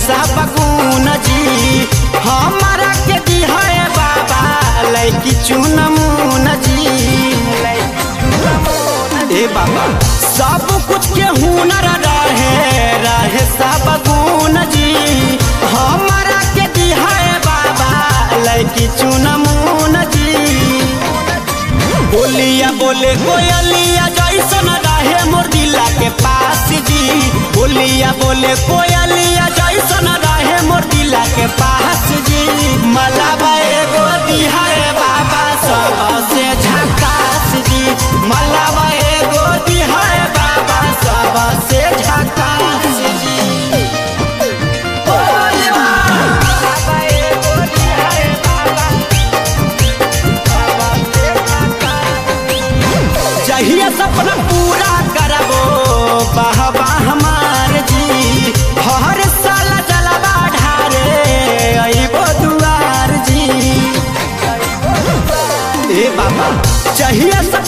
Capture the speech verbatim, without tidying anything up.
सबगुन जी हमारा के दी है बाबा लैकी चुनमुन जी। ए बाबा सब कुछ के हुनर रहे रहे सबगुन जी हमारा के दी है बाबा लैकी चुनमुन जी। बोलिया बोले कोयलिया जैसन रहे मोर दिला के पास जी बोलिया बोले कोयलिया जैसन रहे मोर दिला के पास जी। मलाबा एगो दिहा है बाबा सबसे झकास जी मलाबा एगो दिहा है बाबा सबसे झकास जी। जहिया सपना पूरा करबो बहबा हमार जी हर साल जलवा ढारे अइबो दुआर जी। ए बाबा जहिया